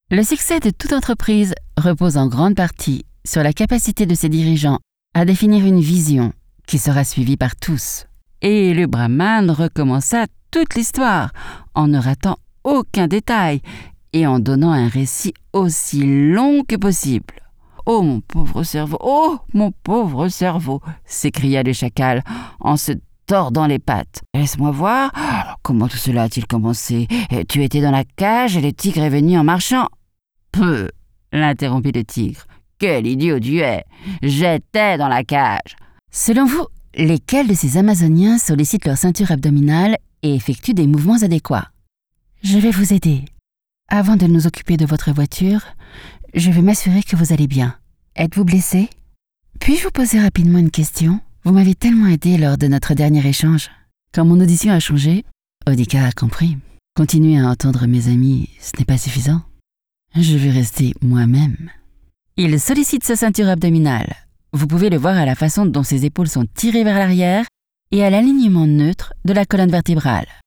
Le succès de toute entreprise repose en grande partie sur la capacité de ses dirigeants à définir une vision qui sera suivie par tous. Et le brahman recommença toute l'histoire en ne ratant aucun détail et en donnant un récit aussi long que possible. « Oh mon pauvre cerveau, oh mon pauvre cerveau !» s'écria le chacal en se tordant les pattes. « Laisse-moi voir, comment tout cela a-t-il commencé? Tu étais dans la cage et le tigre est venu en marchant. »« Peu !» l'interrompit le tigre. « Quel idiot tu es! J'étais dans la cage !» Selon vous, lesquels de ces Amazoniens sollicitent leur ceinture abdominale et effectuent des mouvements adéquats? Je vais vous aider. Avant de nous occuper de votre voiture, je vais m'assurer que vous allez bien. Êtes-vous blessé? Puis-je vous poser rapidement une question? Vous m'avez tellement aidé lors de notre dernier échange. Quand mon audition a changé, Odika a compris. Continuer à entendre mes amis, ce n'est pas suffisant. Je vais rester moi-même. Il sollicite sa ceinture abdominale. Vous pouvez le voir à la façon dont ses épaules sont tirées vers l'arrière et à l'alignement neutre de la colonne vertébrale.